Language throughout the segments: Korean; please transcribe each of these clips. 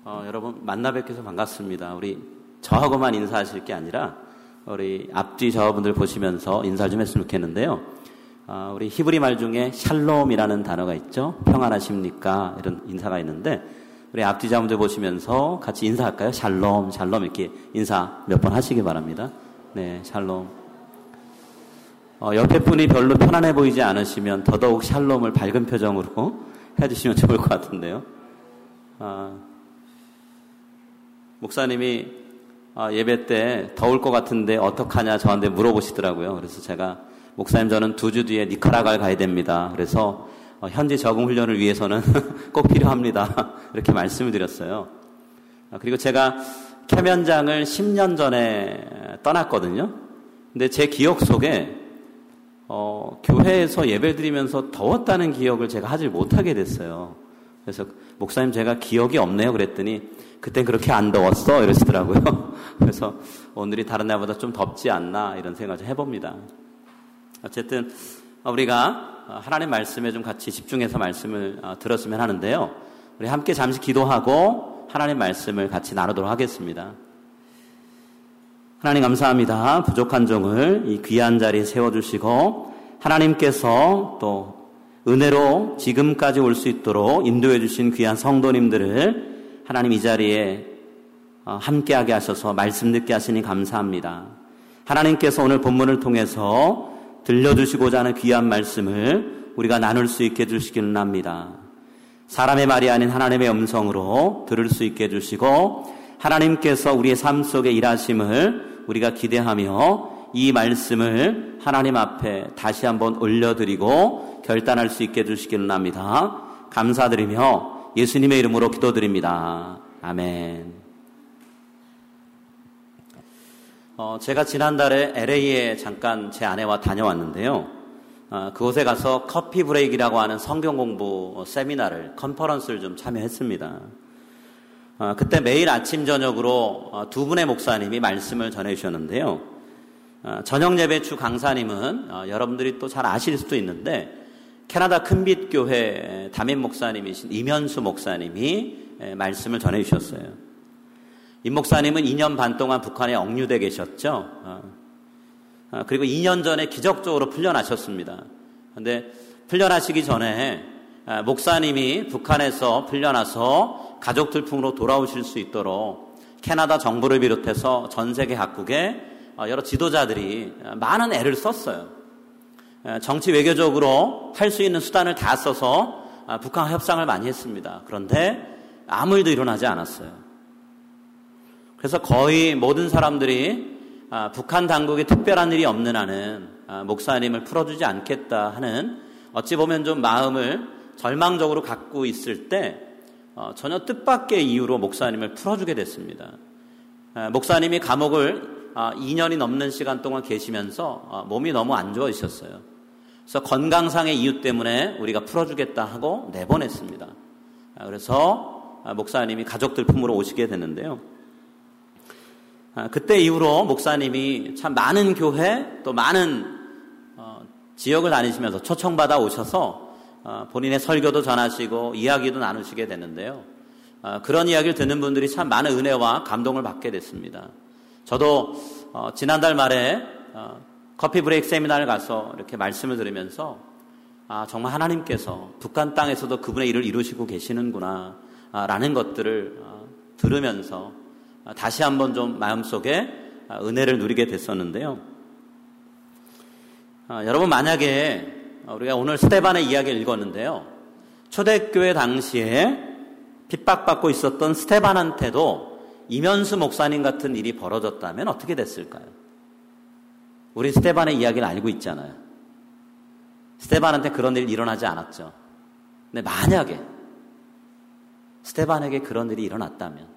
여러분 만나 뵙게서 반갑습니다. 우리 저하고만 인사하실 게 아니라 우리 앞뒤 저분들 보시면서 인사 좀 했으면 좋겠는데요. 우리 히브리 말 중에 샬롬이라는 단어가 있죠. 평안하십니까? 이런 인사가 있는데 우리 앞뒤 자분들 보시면서 같이 인사할까요? 샬롬, 샬롬 이렇게 인사 몇 번 하시기 바랍니다. 네, 샬롬. 옆에 분이 별로 편안해 보이지 않으시면 더더욱 샬롬을 밝은 표정으로 해주시면 좋을 것 같은데요. 목사님이 예배 때 더울 것 같은데 어떡하냐 저한테 물어보시더라고요. 그래서 제가 목사님 저는 2주 뒤에 니카라과를 가야 됩니다. 그래서 현지 적응 훈련을 위해서는 꼭 필요합니다. 이렇게 말씀을 드렸어요. 그리고 제가 캠 현장을 10년 전에 떠났거든요. 근데 제 기억 속에 교회에서 예배 드리면서 더웠다는 기억을 제가 하질 못하게 됐어요. 그래서 목사님 제가 기억이 없네요. 그랬더니 그땐 그렇게 안 더웠어 이러시더라고요. 그래서 오늘이 다른 날보다 좀 덥지 않나 이런 생각을 좀 해봅니다. 어쨌든 우리가 하나님 말씀에 좀 같이 집중해서 말씀을 들었으면 하는데요. 우리 함께 잠시 기도하고 하나님 말씀을 같이 나누도록 하겠습니다. 하나님 감사합니다. 부족한 종을 이 귀한 자리에 세워주시고 하나님께서 또 은혜로 지금까지 올 수 있도록 인도해 주신 귀한 성도님들을 하나님 이 자리에 함께하게 하셔서 말씀 듣게 하시니 감사합니다. 하나님께서 오늘 본문을 통해서 들려주시고자 하는 귀한 말씀을 우리가 나눌 수 있게 해주시기를 합니다. 사람의 말이 아닌 하나님의 음성으로 들을 수 있게 해주시고 하나님께서 우리의 삶 속에 일하심을 우리가 기대하며 이 말씀을 하나님 앞에 다시 한번 올려드리고 결단할 수 있게 해주시기를 합니다. 감사드리며 예수님의 이름으로 기도드립니다. 아멘. 제가 지난달에 LA에 잠깐 제 아내와 다녀왔는데요. 그곳에 가서 커피 브레이크라고 하는 성경 공부 세미나를, 컨퍼런스를 좀 참여했습니다. 그때 매일 아침 저녁으로 두 분의 목사님이 말씀을 전해주셨는데요. 저녁 예배 주 강사님은 여러분들이 또 잘 아실 수도 있는데 캐나다 큰빛교회 담임 목사님이신 이면수 목사님이 말씀을 전해주셨어요. 이 목사님은 2년 반 동안 북한에 억류돼 계셨죠. 그리고 2년 전에 기적적으로 풀려나셨습니다. 그런데 풀려나시기 전에 목사님이 북한에서 풀려나서 가족들 품으로 돌아오실 수 있도록 캐나다 정부를 비롯해서 전 세계 각국의 여러 지도자들이 많은 애를 썼어요. 정치 외교적으로 할 수 있는 수단을 다 써서 북한과 협상을 많이 했습니다. 그런데 아무 일도 일어나지 않았어요. 그래서 거의 모든 사람들이 북한 당국이 특별한 일이 없는 한은 목사님을 풀어주지 않겠다 하는 어찌 보면 좀 마음을 절망적으로 갖고 있을 때 전혀 뜻밖의 이유로 목사님을 풀어주게 됐습니다. 목사님이 감옥을 2년이 넘는 시간 동안 계시면서 몸이 너무 안 좋아지셨어요. 그래서 건강상의 이유 때문에 우리가 풀어주겠다 하고 내보냈습니다. 그래서 목사님이 가족들 품으로 오시게 됐는데요. 그때 이후로 목사님이 참 많은 교회 또 많은 지역을 다니시면서 초청받아 오셔서 본인의 설교도 전하시고 이야기도 나누시게 됐는데요. 그런 이야기를 듣는 분들이 참 많은 은혜와 감동을 받게 됐습니다. 저도 지난달 말에 커피 브레이크 세미나를 가서 이렇게 말씀을 들으면서 정말 하나님께서 북한 땅에서도 그분의 일을 이루시고 계시는구나 라는 것들을 들으면서 다시 한번 좀 마음속에 은혜를 누리게 됐었는데요. 여러분 만약에 우리가 오늘 스데반의 이야기를 읽었는데요. 초대교회 당시에 핍박받고 있었던 스데반한테도 이면수 목사님 같은 일이 벌어졌다면 어떻게 됐을까요? 우리 스데반의 이야기를 알고 있잖아요. 스데반한테 그런 일이 일어나지 않았죠. 근데 만약에 스데반에게 그런 일이 일어났다면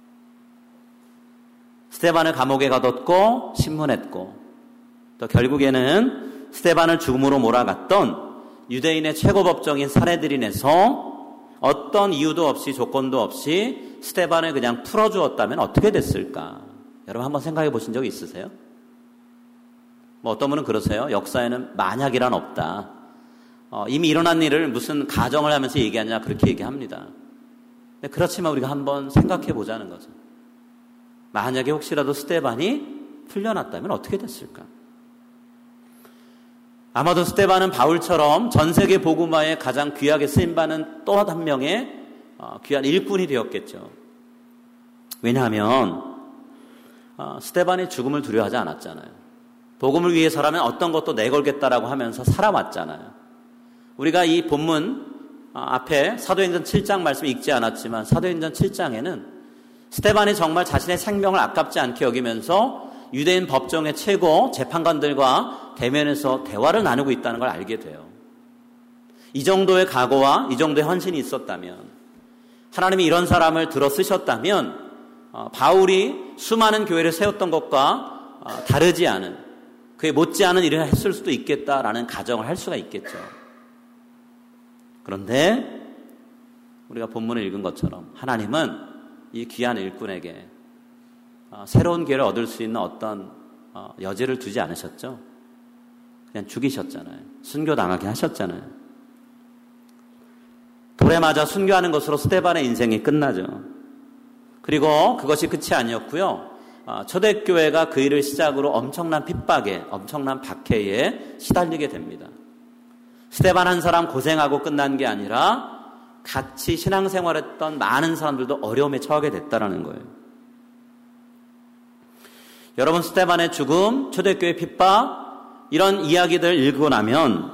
스데반을 감옥에 가뒀고 신문했고 또 결국에는 스데반을 죽음으로 몰아갔던 유대인의 최고 법정인 산헤드린에서 어떤 이유도 없이 조건도 없이 스데반을 그냥 풀어주었다면 어떻게 됐을까? 여러분 한번 생각해 보신 적이 있으세요? 뭐 어떤 분은 그러세요. 역사에는 만약이란 없다. 이미 일어난 일을 무슨 가정을 하면서 얘기하냐 그렇게 얘기합니다. 그렇지만 우리가 한번 생각해 보자는 거죠. 만약에 혹시라도 스데반이 풀려났다면 어떻게 됐을까? 아마도 스데반은 바울처럼 전 세계 복음화에 가장 귀하게 쓰임받는 또 한 명의 귀한 일꾼이 되었겠죠. 왜냐하면 스데반이 죽음을 두려워하지 않았잖아요. 복음을 위해서라면 어떤 것도 내걸겠다라고 하면서 살아왔잖아요. 우리가 이 본문 앞에 사도행전 7장 말씀 읽지 않았지만 사도행전 7장에는 스데반이 정말 자신의 생명을 아깝지 않게 여기면서 유대인 법정의 최고 재판관들과 대면에서 대화를 나누고 있다는 걸 알게 돼요. 이 정도의 각오와 이 정도의 헌신이 있었다면, 하나님이 이런 사람을 들어 쓰셨다면 바울이 수많은 교회를 세웠던 것과 다르지 않은, 그에 못지않은 일을 했을 수도 있겠다라는 가정을 할 수가 있겠죠. 그런데 우리가 본문을 읽은 것처럼 하나님은 이 귀한 일꾼에게 새로운 기회를 얻을 수 있는 어떤 여지를 두지 않으셨죠. 그냥 죽이셨잖아요. 순교당하게 하셨잖아요. 돌에 맞아 순교하는 것으로 스데반의 인생이 끝나죠. 그리고 그것이 끝이 아니었고요. 초대교회가 그 일을 시작으로 엄청난 핍박에, 엄청난 박해에 시달리게 됩니다. 스데반 한 사람 고생하고 끝난 게 아니라 같이 신앙생활했던 많은 사람들도 어려움에 처하게 됐다라는 거예요. 여러분, 스데반의 죽음, 초대교회 핍박, 이런 이야기들 읽고 나면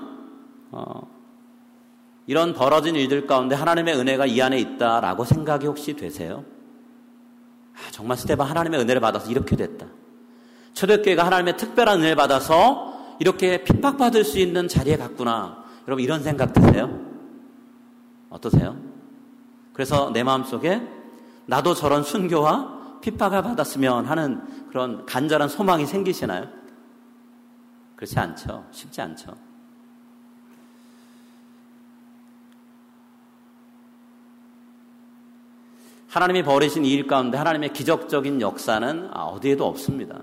이런 벌어진 일들 가운데 하나님의 은혜가 이 안에 있다라고 생각이 혹시 되세요? 정말 스데반 하나님의 은혜를 받아서 이렇게 됐다. 초대교회가 하나님의 특별한 은혜를 받아서 이렇게 핍박받을 수 있는 자리에 갔구나. 여러분, 이런 생각 드세요? 어떠세요? 그래서 내 마음속에 나도 저런 순교와 핍박을 받았으면 하는 그런 간절한 소망이 생기시나요? 그렇지 않죠. 쉽지 않죠. 하나님이 벌이신 이 일 가운데 하나님의 기적적인 역사는 어디에도 없습니다.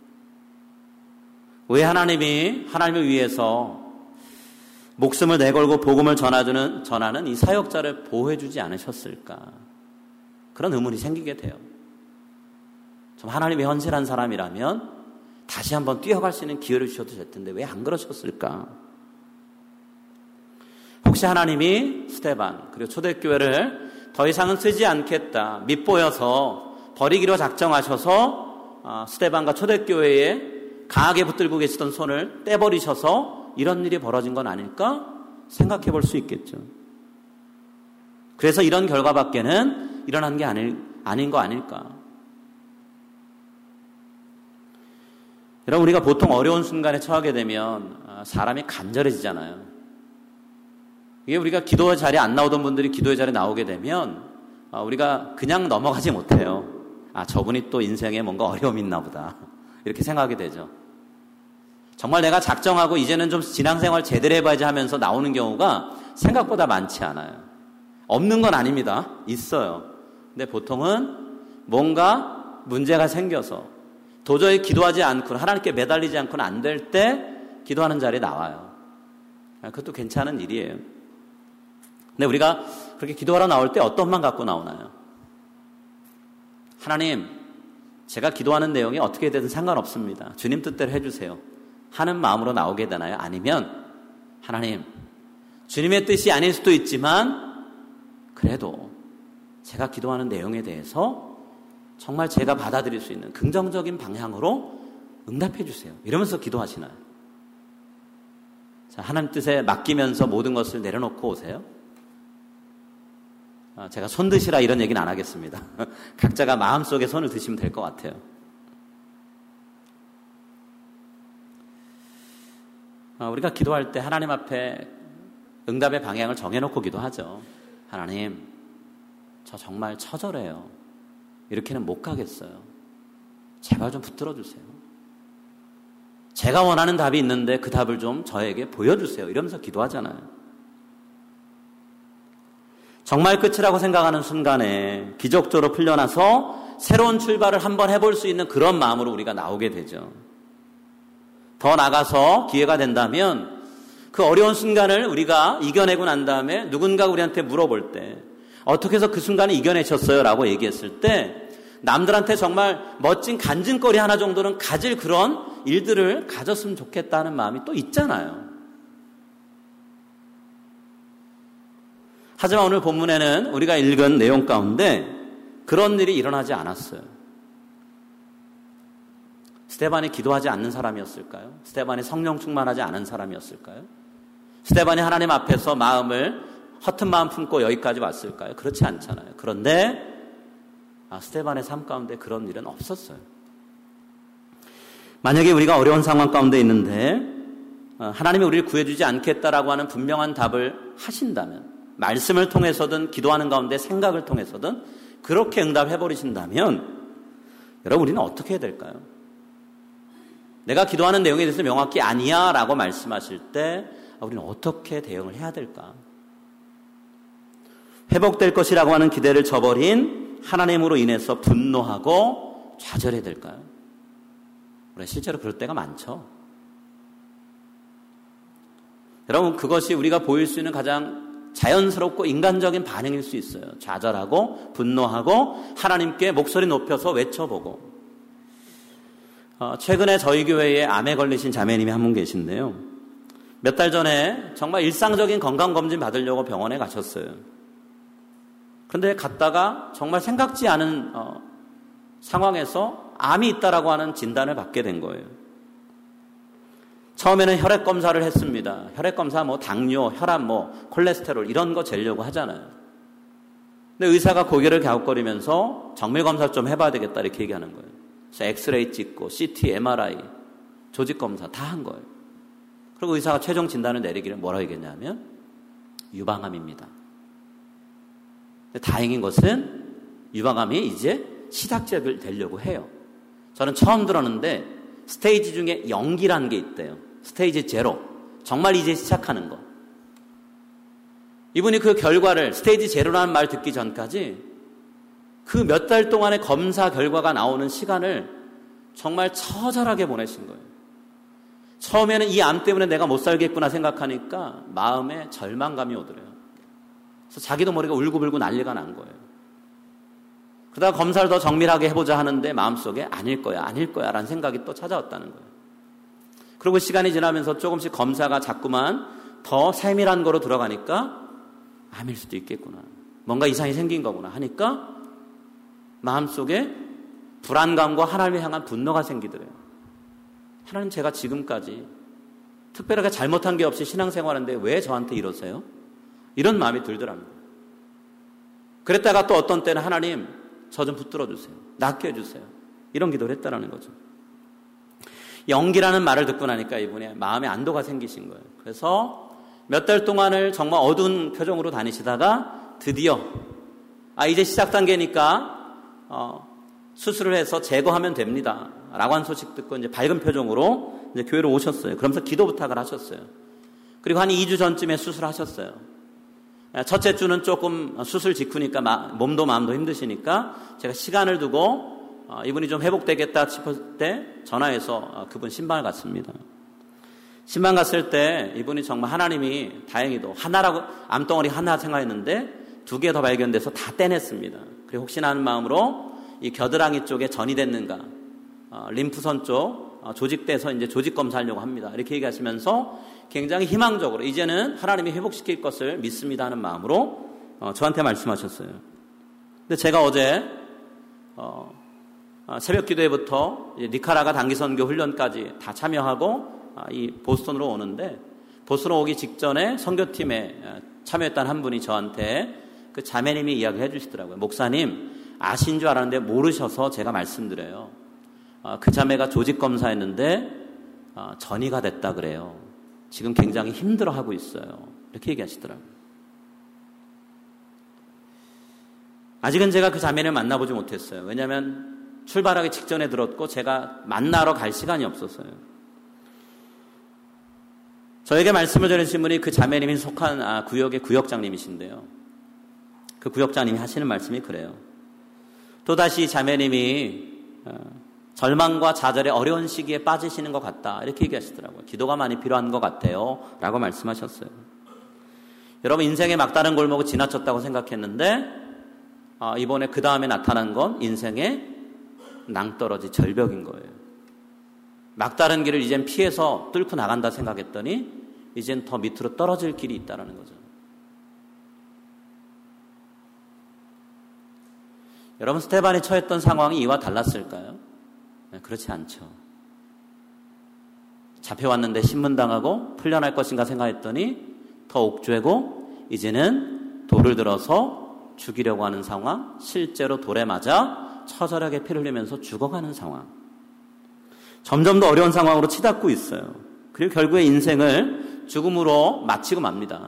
왜 하나님을 위해서 목숨을 내걸고 복음을 전하는 이 사역자를 보호해주지 않으셨을까? 그런 의문이 생기게 돼요. 좀 하나님이 헌신한 사람이라면 다시 한번 뛰어갈 수 있는 기회를 주셔도 될 텐데 왜 안 그러셨을까? 혹시 하나님이 스데반 그리고 초대교회를 더 이상은 쓰지 않겠다, 밉보여서 버리기로 작정하셔서 스데반과 초대교회에 강하게 붙들고 계시던 손을 떼버리셔서 이런 일이 벌어진 건 아닐까 생각해 볼 수 있겠죠. 그래서 이런 결과밖에는 일어난 게 아닌 거 아닐까. 여러분, 우리가 보통 어려운 순간에 처하게 되면 사람이 간절해지잖아요. 이게 우리가 기도의 자리에 안 나오던 분들이 기도의 자리에 나오게 되면 우리가 그냥 넘어가지 못해요. 저분이 또 인생에 뭔가 어려움이 있나 보다. 이렇게 생각하게 되죠. 정말 내가 작정하고 이제는 좀 신앙생활 제대로 해봐야지 하면서 나오는 경우가 생각보다 많지 않아요. 없는 건 아닙니다. 있어요. 근데 보통은 뭔가 문제가 생겨서 도저히 기도하지 않고 하나님께 매달리지 않고는 안 될 때 기도하는 자리에 나와요. 그것도 괜찮은 일이에요. 근데 우리가 그렇게 기도하러 나올 때 어떤 만 갖고 나오나요? 하나님, 제가 기도하는 내용이 어떻게 되든 상관없습니다. 주님 뜻대로 해주세요. 하는 마음으로 나오게 되나요? 아니면 하나님, 주님의 뜻이 아닐 수도 있지만 그래도 제가 기도하는 내용에 대해서 정말 제가 받아들일 수 있는 긍정적인 방향으로 응답해 주세요. 이러면서 기도하시나요? 자, 하나님 뜻에 맡기면서 모든 것을 내려놓고 오세요. 제가 손 드시라 이런 얘기는 안 하겠습니다. 각자가 마음속에 손을 드시면 될 것 같아요. 우리가 기도할 때 하나님 앞에 응답의 방향을 정해놓고 기도하죠. 하나님, 저 정말 처절해요. 이렇게는 못 가겠어요. 제발 좀 붙들어 주세요. 제가 원하는 답이 있는데 그 답을 좀 저에게 보여주세요. 이러면서 기도하잖아요. 정말 끝이라고 생각하는 순간에 기적적으로 풀려나서 새로운 출발을 한번 해볼 수 있는 그런 마음으로 우리가 나오게 되죠. 더 나가서 기회가 된다면 그 어려운 순간을 우리가 이겨내고 난 다음에 누군가 우리한테 물어볼 때 어떻게 해서 그 순간을 이겨내셨어요? 라고 얘기했을 때 남들한테 정말 멋진 간증거리 하나 정도는 가질 그런 일들을 가졌으면 좋겠다는 마음이 또 있잖아요. 하지만 오늘 본문에는 우리가 읽은 내용 가운데 그런 일이 일어나지 않았어요. 스데반이 기도하지 않는 사람이었을까요? 스데반이 성령 충만하지 않은 사람이었을까요? 스데반이 하나님 앞에서 허튼 마음 품고 여기까지 왔을까요? 그렇지 않잖아요. 그런데 스데반의 삶 가운데 그런 일은 없었어요. 만약에 우리가 어려운 상황 가운데 있는데 하나님이 우리를 구해주지 않겠다라고 하는 분명한 답을 하신다면, 말씀을 통해서든 기도하는 가운데 생각을 통해서든 그렇게 응답해버리신다면 여러분, 우리는 어떻게 해야 될까요? 내가 기도하는 내용에 대해서 명확히 아니야 라고 말씀하실 때 우리는 어떻게 대응을 해야 될까? 회복될 것이라고 하는 기대를 저버린 하나님으로 인해서 분노하고 좌절해야 될까요? 우리가 실제로 그럴 때가 많죠. 여러분, 그것이 우리가 보일 수 있는 가장 자연스럽고 인간적인 반응일 수 있어요. 좌절하고 분노하고 하나님께 목소리 높여서 외쳐보고. 최근에 저희 교회에 암에 걸리신 자매님이 한 분 계신데요. 몇 달 전에 정말 일상적인 건강검진 받으려고 병원에 가셨어요. 그런데 갔다가 정말 생각지 않은 상황에서 암이 있다라고 하는 진단을 받게 된 거예요. 처음에는 혈액 검사를 했습니다. 혈액 검사 당뇨, 혈압, 콜레스테롤 이런 거 재려고 하잖아요. 근데 의사가 고개를 갸웃거리면서 정밀 검사를 좀 해봐야 되겠다 이렇게 얘기하는 거예요. 그래서 엑스레이 찍고 CT, MRI, 조직 검사 다 한 거예요. 그리고 의사가 최종 진단을 내리기를 뭐라고 얘기했냐면 유방암입니다. 다행인 것은 유방암이 이제 시작점이 되려고 해요. 저는 처음 들었는데 스테이지 중에 0기라는 게 있대요. 스테이지 0. 정말 이제 시작하는 거. 이분이 그 결과를 스테이지 0라는 말 듣기 전까지 그 몇 달 동안의 검사 결과가 나오는 시간을 정말 처절하게 보내신 거예요. 처음에는 이 암 때문에 내가 못 살겠구나 생각하니까 마음에 절망감이 오더래요. 그래서 자기도 모르게 울고불고 난리가 난 거예요. 그러다가 검사를 더 정밀하게 해보자 하는데 마음속에 아닐 거야 라는 생각이 또 찾아왔다는 거예요. 그리고 시간이 지나면서 조금씩 검사가 자꾸만 더 세밀한 거로 들어가니까 암일 수도 있겠구나, 뭔가 이상이 생긴 거구나 하니까 마음속에 불안감과 하나님을 향한 분노가 생기더래요. 하나님, 제가 지금까지 특별하게 잘못한 게 없이 신앙생활하는데 왜 저한테 이러세요? 이런 마음이 들더랍니다. 그랬다가 또 어떤 때는 하나님, 저 좀 붙들어 주세요. 낫게 해주세요. 이런 기도를 했다라는 거죠. 연기라는 말을 듣고 나니까 이분의 마음에 안도가 생기신 거예요. 그래서 몇 달 동안을 정말 어두운 표정으로 다니시다가 드디어 이제 시작 단계니까 수술을 해서 제거하면 됩니다 라고 한 소식 듣고 이제 밝은 표정으로 이제 교회로 오셨어요. 그러면서 기도 부탁을 하셨어요. 그리고 한 2주 전쯤에 수술하셨어요. 첫째 주는 조금 수술 직후니까 몸도 마음도 힘드시니까 제가 시간을 두고 이분이 좀 회복되겠다 싶을 때 전화해서 그분 신방을 갔습니다. 신방 갔을 때 이분이 정말 하나님이 다행히도 하나라고, 암덩어리 하나 생각했는데 2개 더 발견돼서 다 떼냈습니다. 그리고 혹시나 하는 마음으로 이 겨드랑이 쪽에 전이 됐는가, 림프선 쪽 조직돼서 이제 조직 검사하려고 합니다. 이렇게 얘기하시면서 굉장히 희망적으로 이제는 하나님이 회복시킬 것을 믿습니다 하는 마음으로 저한테 말씀하셨어요. 근데 제가 어제 새벽 기도회부터 니카라가 단기선교 훈련까지 다 참여하고 이 보스턴으로 오는데, 보스턴으로 오기 직전에 선교팀에 참여했던 한 분이 저한테 그 자매님이 이야기를 해주시더라고요. 목사님, 아신 줄 알았는데 모르셔서 제가 말씀드려요. 그 자매가 조직 검사했는데 전이가 됐다 그래요. 지금 굉장히 힘들어하고 있어요. 이렇게 얘기하시더라고요. 아직은 제가 그 자매를 만나보지 못했어요. 왜냐하면 출발하기 직전에 들었고 제가 만나러 갈 시간이 없었어요. 저에게 말씀을 전해주신 분이 그 자매님이 속한 구역의 구역장님이신데요. 그 구역장님이 하시는 말씀이 그래요. 또다시 자매님이 절망과 좌절의 어려운 시기에 빠지시는 것 같다, 이렇게 얘기하시더라고요. 기도가 많이 필요한 것 같아요 라고 말씀하셨어요. 여러분 인생의 막다른 골목을 지나쳤다고 생각했는데 이번에 그 다음에 나타난 건 인생의 낭떠러지 절벽인 거예요. 막다른 길을 이젠 피해서 뚫고 나간다 생각했더니 이젠 더 밑으로 떨어질 길이 있다는 거죠. 여러분 스데반이 처했던 상황이 이와 달랐을까요? 네, 그렇지 않죠. 잡혀왔는데 신문당하고 풀려날 것인가 생각했더니 더 옥죄고 이제는 돌을 들어서 죽이려고 하는 상황, 실제로 돌에 맞아 처절하게 피를 흘리면서 죽어가는 상황. 점점 더 어려운 상황으로 치닫고 있어요. 그리고 결국에 인생을 죽음으로 마치고 맙니다.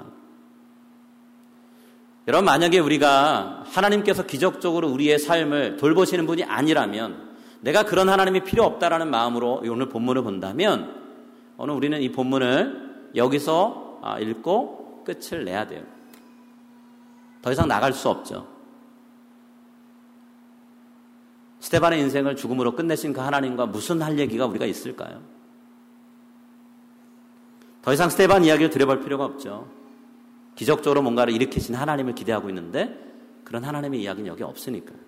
여러분 만약에 우리가 하나님께서 기적적으로 우리의 삶을 돌보시는 분이 아니라면 내가 그런 하나님이 필요 없다라는 마음으로 오늘 본문을 본다면 오늘 우리는 이 본문을 여기서 읽고 끝을 내야 돼요. 더 이상 나갈 수 없죠. 스데반의 인생을 죽음으로 끝내신 그 하나님과 무슨 할 얘기가 우리가 있을까요? 더 이상 스데반 이야기를 들여볼 필요가 없죠. 기적적으로 뭔가를 일으키신 하나님을 기대하고 있는데 그런 하나님의 이야기는 여기 없으니까요.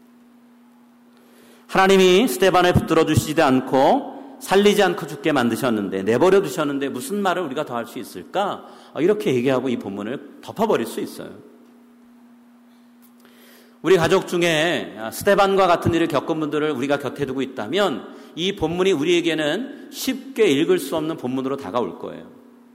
하나님이 스데반을 붙들어 주시지 않고 살리지 않고 죽게 만드셨는데 내버려 두셨는데 무슨 말을 우리가 더 할 수 있을까? 이렇게 얘기하고 이 본문을 덮어버릴 수 있어요. 우리 가족 중에 스데반과 같은 일을 겪은 분들을 우리가 곁에 두고 있다면 이 본문이 우리에게는 쉽게 읽을 수 없는 본문으로 다가올 거예요.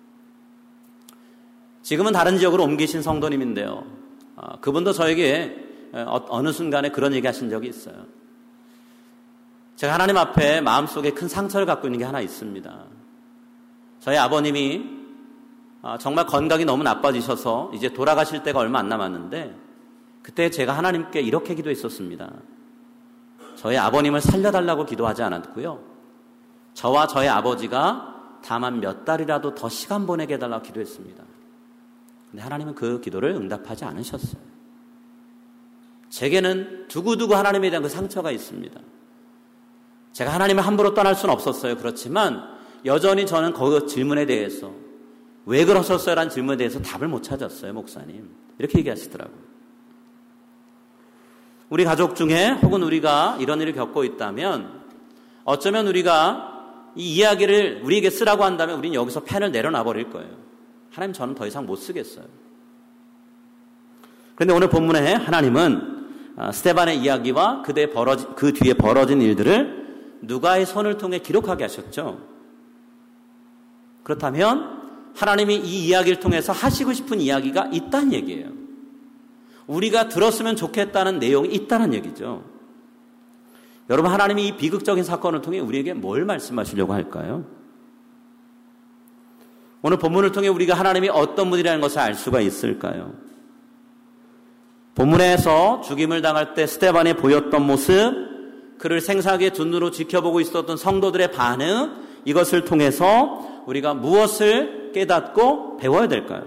지금은 다른 지역으로 옮기신 성도님인데요. 그분도 저에게 어느 순간에 그런 얘기 하신 적이 있어요. 제가 하나님 앞에 마음속에 큰 상처를 갖고 있는 게 하나 있습니다. 저희 아버님이 정말 건강이 너무 나빠지셔서 이제 돌아가실 때가 얼마 안 남았는데 그때 제가 하나님께 이렇게 기도했었습니다. 저희 아버님을 살려달라고 기도하지 않았고요. 저와 저희 아버지가 다만 몇 달이라도 더 시간 보내게 해달라고 기도했습니다. 근데 하나님은 그 기도를 응답하지 않으셨어요. 제게는 두고두고 하나님에 대한 그 상처가 있습니다. 제가 하나님을 함부로 떠날 수는 없었어요. 그렇지만 여전히 저는 그 질문에 대해서 왜 그러셨어요? 라는 질문에 대해서 답을 못 찾았어요. 목사님. 이렇게 얘기하시더라고요. 우리 가족 중에 혹은 우리가 이런 일을 겪고 있다면 어쩌면 우리가 이 이야기를 우리에게 쓰라고 한다면 우리는 여기서 펜을 내려놔 버릴 거예요. 하나님 저는 더 이상 못 쓰겠어요. 그런데 오늘 본문에 하나님은 스데반의 이야기와 그 뒤에 벌어진 일들을 누가의 손을 통해 기록하게 하셨죠. 그렇다면 하나님이 이 이야기를 통해서 하시고 싶은 이야기가 있다는 얘기예요. 우리가 들었으면 좋겠다는 내용이 있다는 얘기죠. 여러분 하나님이 이 비극적인 사건을 통해 우리에게 뭘 말씀하시려고 할까요? 오늘 본문을 통해 우리가 하나님이 어떤 분이라는 것을 알 수가 있을까요? 본문에서 죽임을 당할 때 스데반이 보였던 모습, 그를 생사하게 두 눈으로 지켜보고 있었던 성도들의 반응, 이것을 통해서 우리가 무엇을 깨닫고 배워야 될까요?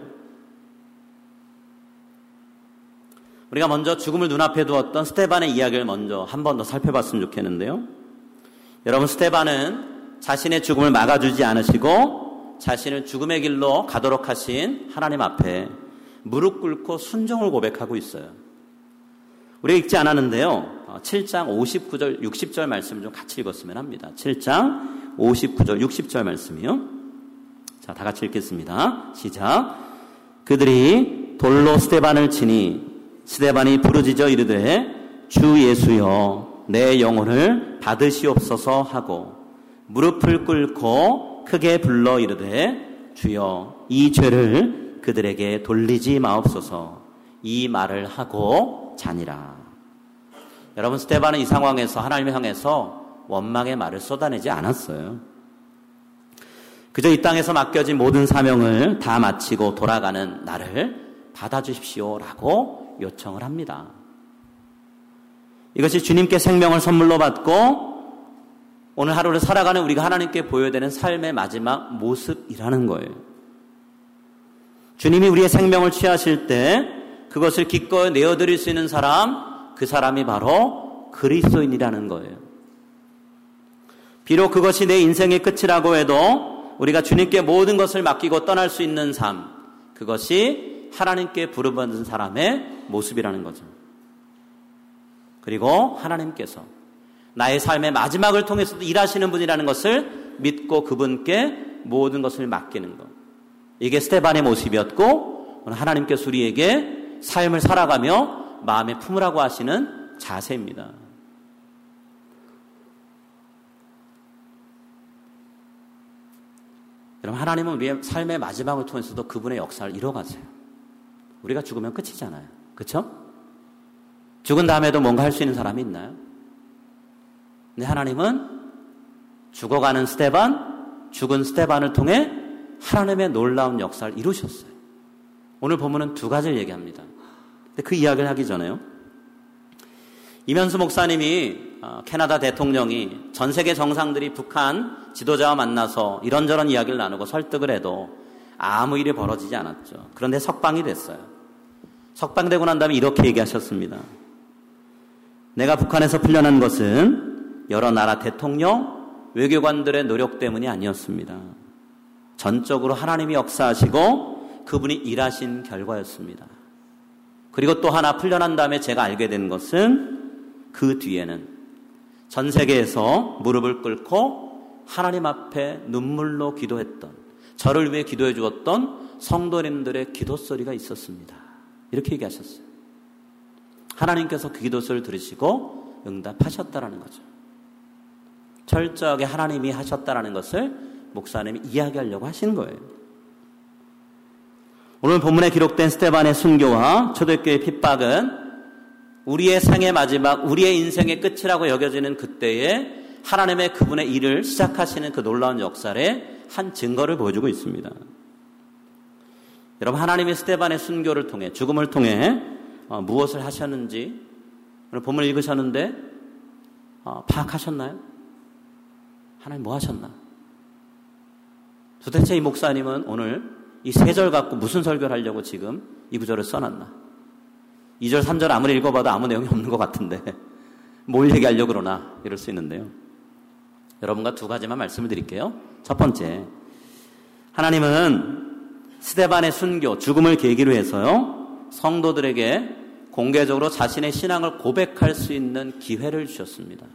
우리가 먼저 죽음을 눈앞에 두었던 스데반의 이야기를 먼저 한 번 더 살펴봤으면 좋겠는데요. 여러분 스데반은 자신의 죽음을 막아주지 않으시고 자신을 죽음의 길로 가도록 하신 하나님 앞에 무릎 꿇고 순종을 고백하고 있어요. 우리가 읽지 않았는데요. 7장 59절 60절 말씀을 좀 같이 읽었으면 합니다. 7장 59절 60절 말씀이요. 자, 다 같이 읽겠습니다. 시작. 그들이 돌로 스데반을 치니 스데반이 부르짖어 이르되 주 예수여 내 영혼을 받으시옵소서 하고 무릎을 꿇고 크게 불러 이르되 주여 이 죄를 그들에게 돌리지 마옵소서. 이 말을 하고 자니라. 여러분 스데반은 이 상황에서 하나님을 향해서 원망의 말을 쏟아내지 않았어요. 그저 이 땅에서 맡겨진 모든 사명을 다 마치고 돌아가는 나를 받아주십시오라고 요청을 합니다. 이것이 주님께 생명을 선물로 받고 오늘 하루를 살아가는 우리가 하나님께 보여야 되는 삶의 마지막 모습이라는 거예요. 주님이 우리의 생명을 취하실 때 그것을 기꺼이 내어드릴 수 있는 사람, 그 사람이 바로 그리스도인이라는 거예요. 비록 그것이 내 인생의 끝이라고 해도 우리가 주님께 모든 것을 맡기고 떠날 수 있는 삶, 그것이 하나님께 부름받은 사람의 모습이라는 거죠. 그리고 하나님께서 나의 삶의 마지막을 통해서도 일하시는 분이라는 것을 믿고 그분께 모든 것을 맡기는 것. 이게 스데반의 모습이었고 하나님께서 우리에게 삶을 살아가며 마음에 품으라고 하시는 자세입니다. 여러분, 하나님은 우리의 삶의 마지막을 통해서도 그분의 역사를 이뤄가세요. 우리가 죽으면 끝이잖아요. 그렇죠? 죽은 다음에도 뭔가 할 수 있는 사람이 있나요? 근데 하나님은 죽어가는 스데반, 죽은 스데반을 통해 하나님의 놀라운 역사를 이루셨어요. 오늘 본문은 두 가지를 얘기합니다. 근데 그 이야기를 하기 전에요. 이면수 목사님이 캐나다 대통령이 전 세계 정상들이 북한 지도자와 만나서 이런저런 이야기를 나누고 설득을 해도 아무 일이 벌어지지 않았죠. 그런데 석방이 됐어요. 석방되고 난 다음에 이렇게 얘기하셨습니다. 내가 북한에서 풀려난 것은 여러 나라 대통령, 외교관들의 노력 때문이 아니었습니다. 전적으로 하나님이 역사하시고 그분이 일하신 결과였습니다. 그리고 또 하나 풀려난 다음에 제가 알게 된 것은 그 뒤에는 전 세계에서 무릎을 꿇고 하나님 앞에 눈물로 기도했던, 저를 위해 기도해 주었던 성도님들의 기도 소리가 있었습니다. 이렇게 얘기하셨어요. 하나님께서 그 기도 소리를 들으시고 응답하셨다라는 거죠. 철저하게 하나님이 하셨다라는 것을 목사님이 이야기하려고 하신 거예요. 오늘 본문에 기록된 스데반의 순교와 초대교회의 핍박은 우리의 생의 마지막, 우리의 인생의 끝이라고 여겨지는 그때에 하나님의 그분의 일을 시작하시는 그 놀라운 역사의 한 증거를 보여주고 있습니다. 여러분, 하나님이 스데반의 순교를 통해, 죽음을 통해 무엇을 하셨는지 오늘 본문을 읽으셨는데 파악하셨나요? 하나님 뭐 하셨나? 도대체 이 목사님은 오늘 이 세 절 갖고 무슨 설교를 하려고 지금 이 구절을 써놨나? 2절, 3절 아무리 읽어봐도 아무 내용이 없는 것 같은데 뭘 얘기하려고 그러나 이럴 수 있는데요. 여러분과 두 가지만 말씀을 드릴게요. 첫 번째, 하나님은 스데반의 순교, 죽음을 계기로 해서요, 성도들에게 공개적으로 자신의 신앙을 고백할 수 있는 기회를 주셨습니다.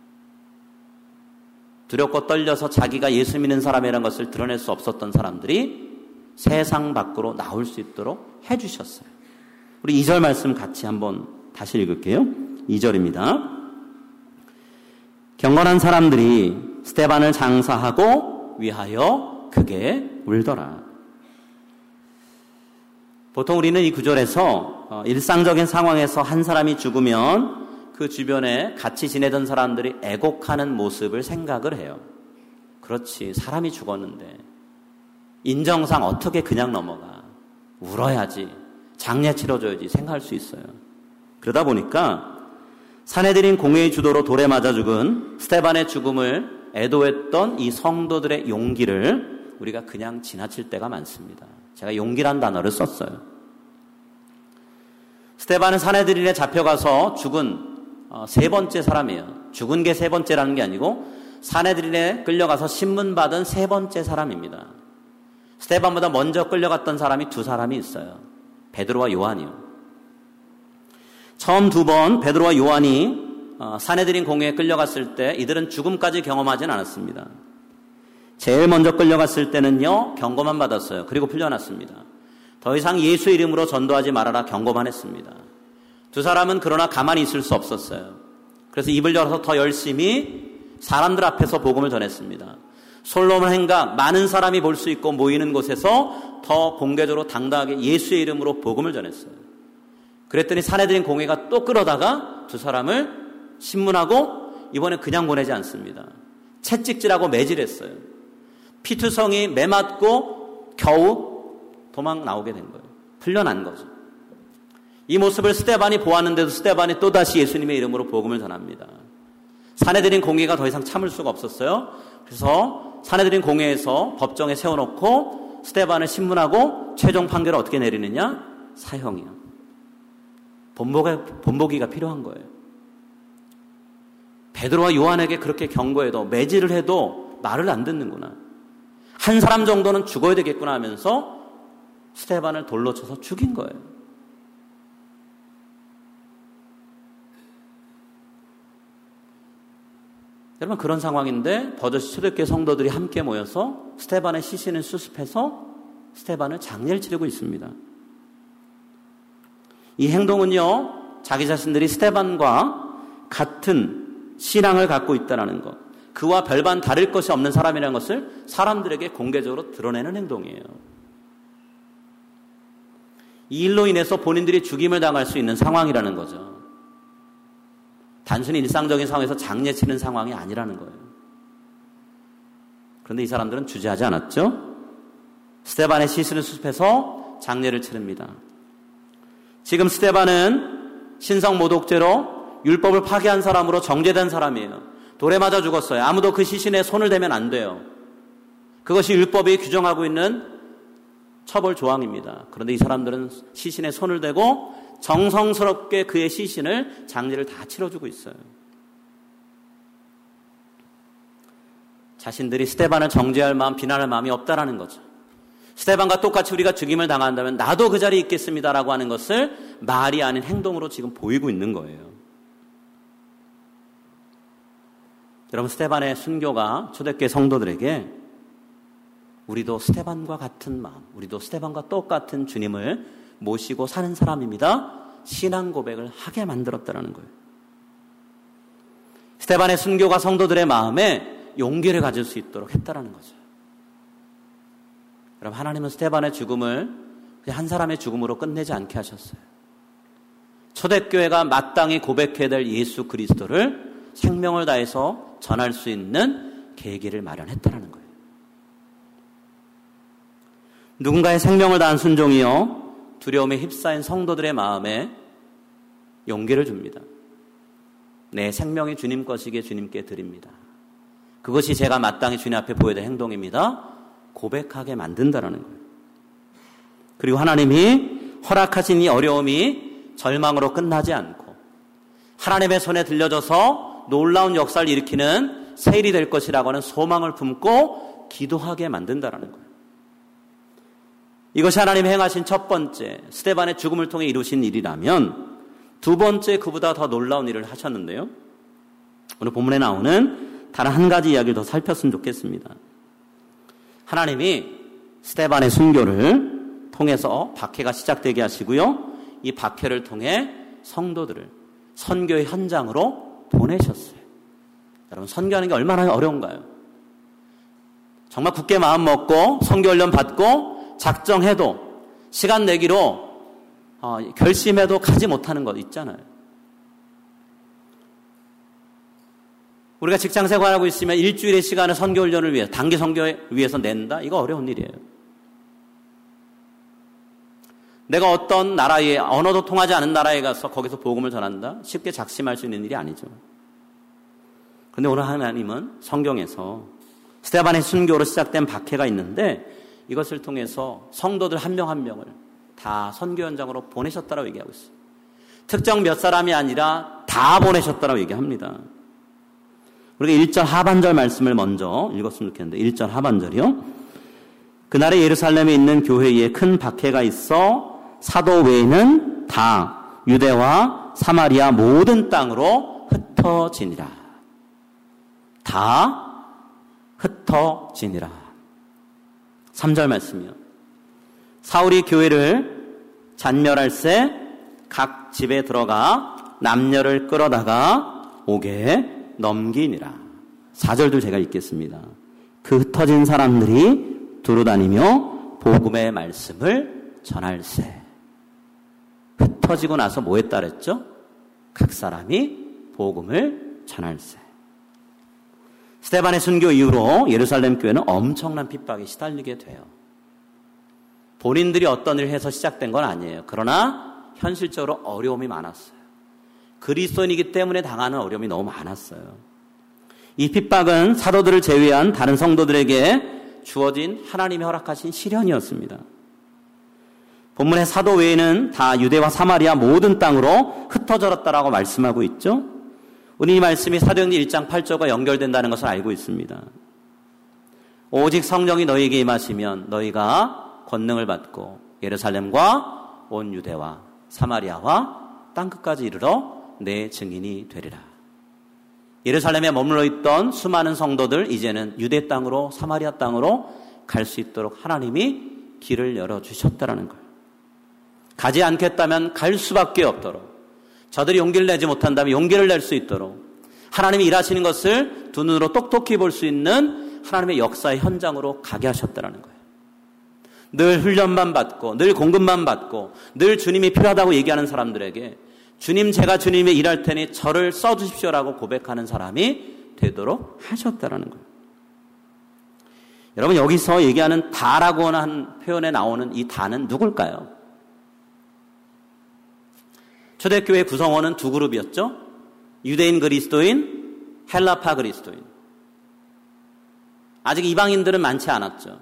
두렵고 떨려서 자기가 예수 믿는 사람이라는 것을 드러낼 수 없었던 사람들이 세상 밖으로 나올 수 있도록 해주셨어요. 우리 2절 말씀 같이 한번 다시 읽을게요. 2절입니다. 경건한 사람들이 스데반을 장사하고 위하여 크게 울더라. 보통 우리는 이 구절에서 일상적인 상황에서 한 사람이 죽으면 그 주변에 같이 지내던 사람들이 애곡하는 모습을 생각을 해요. 그렇지, 사람이 죽었는데 인정상 어떻게 그냥 넘어가. 울어야지, 장례 치러줘야지 생각할 수 있어요. 그러다 보니까 사내들인 공회의 주도로 돌에 맞아 죽은 스데반의 죽음을 애도했던 이 성도들의 용기를 우리가 그냥 지나칠 때가 많습니다. 제가 용기란 단어를 썼어요. 스데반은 사내들인에 잡혀가서 죽은 세 번째 사람이에요. 죽은 게 세 번째라는 게 아니고 사내들인에 끌려가서 신문받은 세 번째 사람입니다. 스데반보다 먼저 끌려갔던 사람이 두 사람이 있어요. 베드로와 요한이요. 처음 두 번 베드로와 요한이 사내들인 공회에 끌려갔을 때 이들은 죽음까지 경험하진 않았습니다. 제일 먼저 끌려갔을 때는요, 경고만 받았어요. 그리고 풀려났습니다. 더 이상 예수 이름으로 전도하지 말아라 경고만 했습니다. 두 사람은 그러나 가만히 있을 수 없었어요. 그래서 입을 열어서 더 열심히 사람들 앞에서 복음을 전했습니다. 솔로몬 행각, 많은 사람이 볼 수 있고 모이는 곳에서 더 공개적으로 당당하게 예수의 이름으로 복음을 전했어요. 그랬더니 사내들인 공회가 또 끌어다가 두 사람을 신문하고 이번에 그냥 보내지 않습니다. 채찍질하고 매질했어요. 피투성이 매맞고 겨우 도망 나오게 된 거예요. 풀려난 거죠. 이 모습을 스데반이 보았는데도 스데반이 또다시 예수님의 이름으로 복음을 전합니다. 사내들인 공회가 더 이상 참을 수가 없었어요. 그래서 사내들인 공회에서 법정에 세워놓고 스데반을 신문하고 최종 판결을 어떻게 내리느냐? 사형이요. 본보기가 필요한 거예요. 베드로와 요한에게 그렇게 경고해도 매질을 해도 말을 안 듣는구나. 한 사람 정도는 죽어야 되겠구나 하면서 스데반을 돌로 쳐서 죽인 거예요. 여러분, 그런 상황인데 버젓이 초대교회 성도들이 함께 모여서 스데반의 시신을 수습해서 스데반을 장례를 치르고 있습니다. 이 행동은요, 자기 자신들이 스데반과 같은 신앙을 갖고 있다는 것, 그와 별반 다를 것이 없는 사람이라는 것을 사람들에게 공개적으로 드러내는 행동이에요. 이 일로 인해서 본인들이 죽임을 당할 수 있는 상황이라는 거죠. 단순히 일상적인 상황에서 장례 치는 상황이 아니라는 거예요. 그런데 이 사람들은 주저하지 않았죠. 스데반의 시신을 수습해서 장례를 치릅니다. 지금 스데반은 신성 모독죄로 율법을 파괴한 사람으로 정죄된 사람이에요. 돌에 맞아 죽었어요. 아무도 그 시신에 손을 대면 안 돼요. 그것이 율법이 규정하고 있는 처벌 조항입니다. 그런데 이 사람들은 시신에 손을 대고 정성스럽게 그의 시신을 장례를 다 치러주고 있어요. 자신들이 스데반을 정죄할 마음, 비난할 마음이 없다라는 거죠. 스데반과 똑같이 우리가 죽임을 당한다면 나도 그 자리에 있겠습니다라고 하는 것을 말이 아닌 행동으로 지금 보이고 있는 거예요. 여러분, 스데반의 순교가 초대교회 성도들에게 우리도 스데반과 같은 마음, 우리도 스데반과 똑같은 주님을 모시고 사는 사람입니다. 신앙 고백을 하게 만들었다는 거예요. 스데반의 순교가 성도들의 마음에 용기를 가질 수 있도록 했다는 거죠. 여러분, 하나님은 스데반의 죽음을 그냥 한 사람의 죽음으로 끝내지 않게 하셨어요. 초대교회가 마땅히 고백해야 될 예수 그리스도를 생명을 다해서 전할 수 있는 계기를 마련했다는 거예요. 누군가의 생명을 다한 순종이요, 두려움에 휩싸인 성도들의 마음에 용기를 줍니다. 내 생명이 주님 것이기에 주님께 드립니다. 그것이 제가 마땅히 주님 앞에 보여야 될 행동입니다. 고백하게 만든다는 거예요. 그리고 하나님이 허락하신 이 어려움이 절망으로 끝나지 않고 하나님의 손에 들려져서 놀라운 역사를 일으키는 세일이 될 것이라고 하는 소망을 품고 기도하게 만든다는 거예요. 이것이 하나님이 행하신 첫 번째 스데반의 죽음을 통해 이루신 일이라면, 두 번째 그보다 더 놀라운 일을 하셨는데요. 오늘 본문에 나오는 단 한 가지 이야기를 더 살폈으면 좋겠습니다. 하나님이 스데반의 순교를 통해서 박해가 시작되게 하시고요, 이 박해를 통해 성도들을 선교의 현장으로 보내셨어요. 여러분, 선교하는 게 얼마나 어려운가요? 정말 굳게 마음 먹고 선교훈련 받고 작정해도 시간 내기로 결심해도 가지 못하는 것 있잖아요. 우리가 직장 생활하고 있으면 일주일의 시간을 선교훈련을 위해, 단기 선교를 위해서 낸다? 이거 어려운 일이에요. 내가 어떤 나라에, 언어도 통하지 않은 나라에 가서 거기서 복음을 전한다? 쉽게 작심할 수 있는 일이 아니죠. 그런데 오늘 하나님은 성경에서 스데반의 순교로 시작된 박해가 있는데 이것을 통해서 성도들 한 명 한 명을 다 선교 현장으로 보내셨다라고 얘기하고 있어요. 특정 몇 사람이 아니라 다 보내셨다라고 얘기합니다. 우리가 1절 하반절 말씀을 먼저 읽었으면 좋겠는데, 1절 하반절이요. 그날에 예루살렘에 있는 교회에 큰 박해가 있어 사도 외에는 다 유대와 사마리아 모든 땅으로 흩어지니라. 다 흩어지니라. 3절 말씀이요. 사울이 교회를 잔멸할새 각 집에 들어가 남녀를 끌어다가 옥에 넘기니라. 4절도 제가 읽겠습니다. 그 흩어진 사람들이 두루다니며 복음의 말씀을 전할새. 흩어지고 나서 뭐 했다 그랬죠? 각 사람이 복음을 전할새. 스데반의 순교 이후로 예루살렘 교회는 엄청난 핍박에 시달리게 돼요. 본인들이 어떤 일을 해서 시작된 건 아니에요. 그러나 현실적으로 어려움이 많았어요. 그리스도인이기 때문에 당하는 어려움이 너무 많았어요. 이 핍박은 사도들을 제외한 다른 성도들에게 주어진 하나님이 허락하신 시련이었습니다. 본문의 사도 외에는 다 유대와 사마리아 모든 땅으로 흩어졌다라고 말씀하고 있죠. 오늘 이 말씀이 사도행전 1장 8절과 연결된다는 것을 알고 있습니다. 오직 성령이 너희에게 임하시면 너희가 권능을 받고 예루살렘과 온 유대와 사마리아와 땅끝까지 이르러 내 증인이 되리라. 예루살렘에 머물러 있던 수많은 성도들 이제는 유대 땅으로 사마리아 땅으로 갈 수 있도록 하나님이 길을 열어주셨다라는 거예요. 가지 않겠다면 갈 수밖에 없도록, 저들이 용기를 내지 못한다면 용기를 낼 수 있도록 하나님이 일하시는 것을 두 눈으로 똑똑히 볼 수 있는 하나님의 역사의 현장으로 가게 하셨다라는 거예요. 늘 훈련만 받고 늘 공급만 받고 늘 주님이 필요하다고 얘기하는 사람들에게 주님, 제가 주님의 일할 테니 저를 써주십시오라고 고백하는 사람이 되도록 하셨다라는 거예요. 여러분, 여기서 얘기하는 다라고 하는 표현에 나오는 이 다는 누굴까요? 초대교회 구성원은 두 그룹이었죠. 유대인 그리스도인, 헬라파 그리스도인. 아직 이방인들은 많지 않았죠.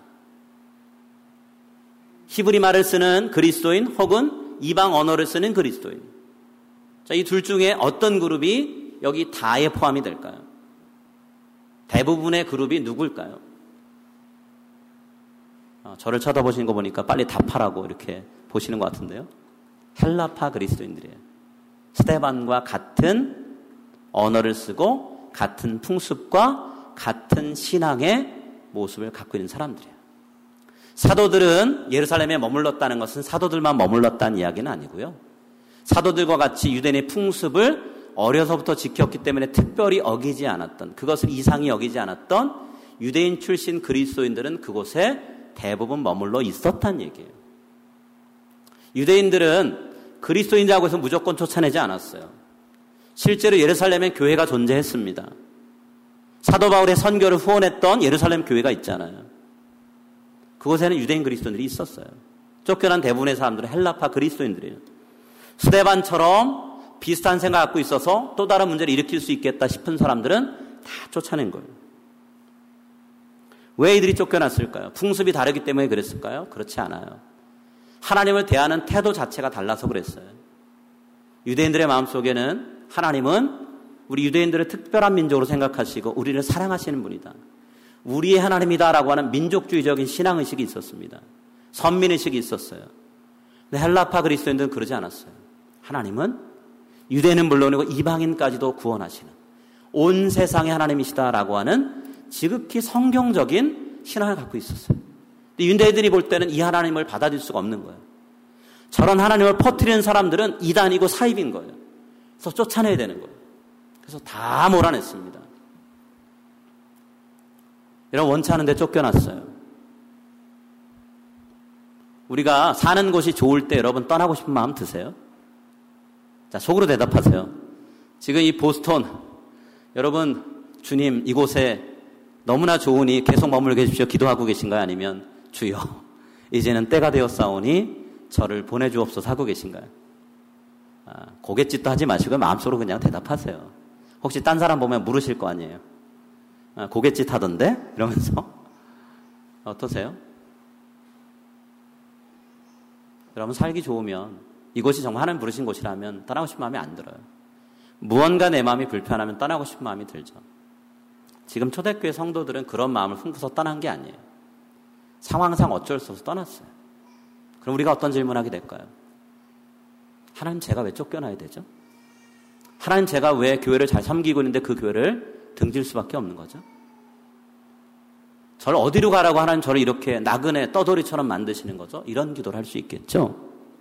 히브리 말을 쓰는 그리스도인 혹은 이방 언어를 쓰는 그리스도인. 자, 이 둘 중에 어떤 그룹이 여기 다에 포함이 될까요? 대부분의 그룹이 누굴까요? 저를 쳐다보시는 거 보니까 빨리 답하라고 이렇게 보시는 것 같은데요. 헬라파 그리스도인들이에요. 스데반과 같은 언어를 쓰고 같은 풍습과 같은 신앙의 모습을 갖고 있는 사람들이에요. 사도들은 예루살렘에 머물렀다는 것은 사도들만 머물렀다는 이야기는 아니고요. 사도들과 같이 유대인의 풍습을 어려서부터 지켰기 때문에 특별히 어기지 않았던, 그것을 이상히 여기지 않았던 유대인 출신 그리스도인들은 그곳에 대부분 머물러 있었다는 얘기예요. 유대인들은 그리스도인이라고 해서 무조건 쫓아내지 않았어요. 실제로 예루살렘에 교회가 존재했습니다. 사도 바울의 선교를 후원했던 예루살렘 교회가 있잖아요. 그곳에는 유대인 그리스도인들이 있었어요. 쫓겨난 대부분의 사람들은 헬라파 그리스도인들이에요. 스데반처럼 비슷한 생각 갖고 있어서 또 다른 문제를 일으킬 수 있겠다 싶은 사람들은 다 쫓아낸 거예요. 왜 이들이 쫓겨났을까요? 풍습이 다르기 때문에 그랬을까요? 그렇지 않아요. 하나님을 대하는 태도 자체가 달라서 그랬어요. 유대인들의 마음속에는 하나님은 우리 유대인들을 특별한 민족으로 생각하시고 우리를 사랑하시는 분이다. 우리의 하나님이다라고 하는 민족주의적인 신앙의식이 있었습니다. 선민의식이 있었어요. 근데 헬라파 그리스도인들은 그러지 않았어요. 하나님은 유대인은 물론이고 이방인까지도 구원하시는 온 세상의 하나님이시다라고 하는 지극히 성경적인 신앙을 갖고 있었어요. 근데 유대인들이 볼 때는 이 하나님을 받아들일 수가 없는 거예요. 저런 하나님을 퍼뜨리는 사람들은 이단이고 사입인 거예요. 그래서 쫓아내야 되는 거예요. 그래서 다 몰아냈습니다. 여러분, 원치 않은데 쫓겨났어요. 우리가 사는 곳이 좋을 때 여러분 떠나고 싶은 마음 드세요? 자, 속으로 대답하세요. 지금 이 보스턴, 여러분, 주님 이곳에 너무나 좋으니 계속 머물게 해주십시오. 기도하고 계신가요? 아니면 주여, 이제는 때가 되었사오니 저를 보내주옵소서 하고 계신가요? 고갯짓도 하지 마시고 마음속으로 그냥 대답하세요. 혹시 딴 사람 보면 물으실 거 아니에요. 고갯짓 하던데? 이러면서. 어떠세요? 여러분, 살기 좋으면 이곳이 정말 하나님 부르신 곳이라면 떠나고 싶은 마음이 안 들어요. 무언가 내 마음이 불편하면 떠나고 싶은 마음이 들죠. 지금 초대교회 성도들은 그런 마음을 품고서 떠난 게 아니에요. 상황상 어쩔 수 없어서 떠났어요. 그럼 우리가 어떤 질문하게 될까요? 하나님, 제가 왜 쫓겨나야 되죠? 하나님, 제가 왜 교회를 잘 섬기고 있는데 그 교회를 등질 수밖에 없는 거죠? 저를 어디로 가라고 하나님 저를 이렇게 나그네 떠돌이처럼 만드시는 거죠? 이런 기도를 할 수 있겠죠?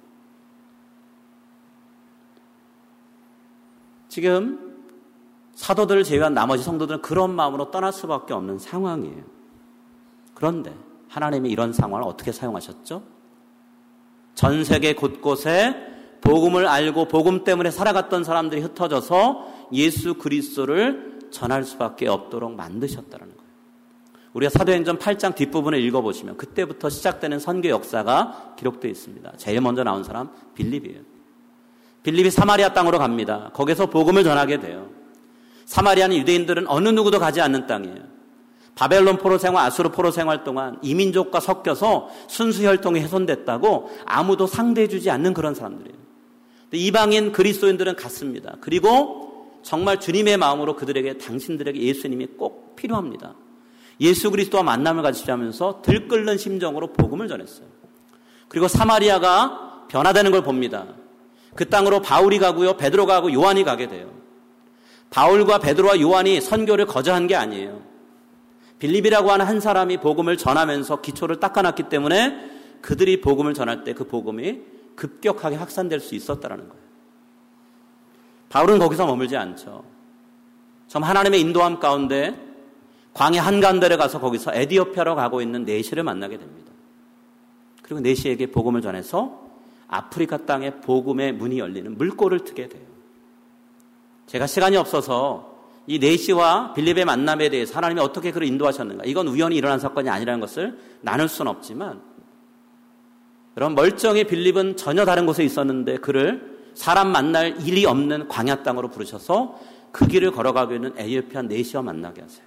지금 사도들을 제외한 나머지 성도들은 그런 마음으로 떠날 수밖에 없는 상황이에요. 그런데 하나님이 이런 상황을 어떻게 사용하셨죠? 전 세계 곳곳에 복음을 알고 복음 때문에 살아갔던 사람들이 흩어져서 예수 그리스도를 전할 수밖에 없도록 만드셨다는 거예요. 우리가 사도행전 8장 뒷부분을 읽어보시면 그때부터 시작되는 선교 역사가 기록되어 있습니다. 제일 먼저 나온 사람 빌립이에요. 빌립이 사마리아 땅으로 갑니다. 거기서 복음을 전하게 돼요. 사마리아는 유대인들은 어느 누구도 가지 않는 땅이에요. 바벨론 포로 생활, 아수르 포로 생활 동안 이민족과 섞여서 순수 혈통이 훼손됐다고 아무도 상대해주지 않는 그런 사람들이에요. 이방인 그리스도인들은 갔습니다. 그리고 정말 주님의 마음으로 그들에게, 당신들에게 예수님이 꼭 필요합니다. 예수 그리스도와 만남을 가지자면서 들끓는 심정으로 복음을 전했어요. 그리고 사마리아가 변화되는 걸 봅니다. 그 땅으로 바울이 가고요, 베드로가 가고 요한이 가게 돼요. 바울과 베드로와 요한이 선교를 거저한 게 아니에요. 빌립이라고 하는 한 사람이 복음을 전하면서 기초를 닦아놨기 때문에 그들이 복음을 전할 때 그 복음이 급격하게 확산될 수 있었다는 거예요. 바울은 거기서 머물지 않죠. 좀 하나님의 인도함 가운데 광야 한가운데를 가서 거기서 에디오피아로 가고 있는 네시를 만나게 됩니다. 그리고 네시에게 복음을 전해서 아프리카 땅에 복음의 문이 열리는 물꼬를 트게 돼요. 제가 시간이 없어서 이 네시와 빌립의 만남에 대해서 하나님이 어떻게 그를 인도하셨는가, 이건 우연히 일어난 사건이 아니라는 것을 나눌 수는 없지만, 여러분, 멀쩡히 빌립은 전혀 다른 곳에 있었는데 그를 사람 만날 일이 없는 광야 땅으로 부르셔서 그 길을 걸어가고 있는 에디오피아 네시와 만나게 하세요.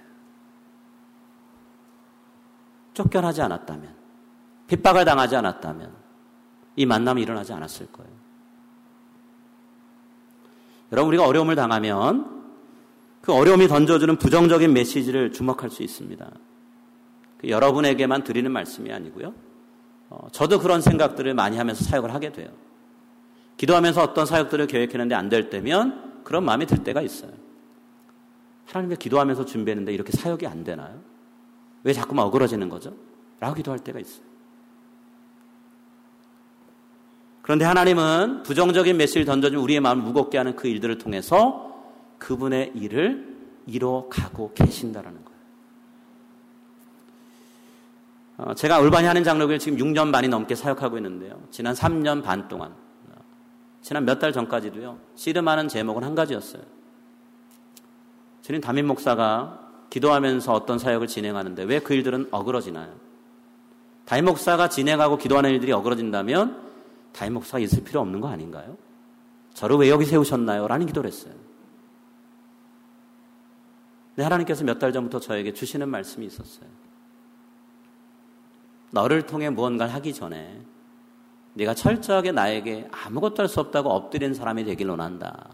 쫓겨나지 않았다면, 핍박을 당하지 않았다면 이 만남이 일어나지 않았을 거예요. 여러분, 우리가 어려움을 당하면 그 어려움이 던져주는 부정적인 메시지를 주목할 수 있습니다. 여러분에게만 드리는 말씀이 아니고요. 저도 그런 생각들을 많이 하면서 사역을 하게 돼요. 기도하면서 어떤 사역들을 계획했는데 안 될 때면 그런 마음이 들 때가 있어요. 하나님께 기도하면서 준비했는데 이렇게 사역이 안 되나요? 왜 자꾸만 어그러지는 거죠? 라고 기도할 때가 있어요. 그런데 하나님은 부정적인 메시지를 던져준 우리의 마음을 무겁게 하는 그 일들을 통해서 그분의 일을 이뤄가고 계신다라는 거예요. 제가 울바니 하는 장로교를 지금 6년 반이 넘게 사역하고 있는데요. 지난 3년 반 동안, 지난 몇 달 전까지도요, 씨름하는 제목은 한 가지였어요. 주님, 담임 목사가 기도하면서 어떤 사역을 진행하는데 왜 그 일들은 어그러지나요? 담임 목사가 진행하고 기도하는 일들이 어그러진다면 담임 목사가 있을 필요 없는 거 아닌가요? 저를 왜 여기 세우셨나요? 라는 기도를 했어요. 근데 하나님께서 몇 달 전부터 저에게 주시는 말씀이 있었어요. 너를 통해 무언가를 하기 전에 네가 철저하게 나에게 아무것도 할 수 없다고 엎드린 사람이 되길 원한다.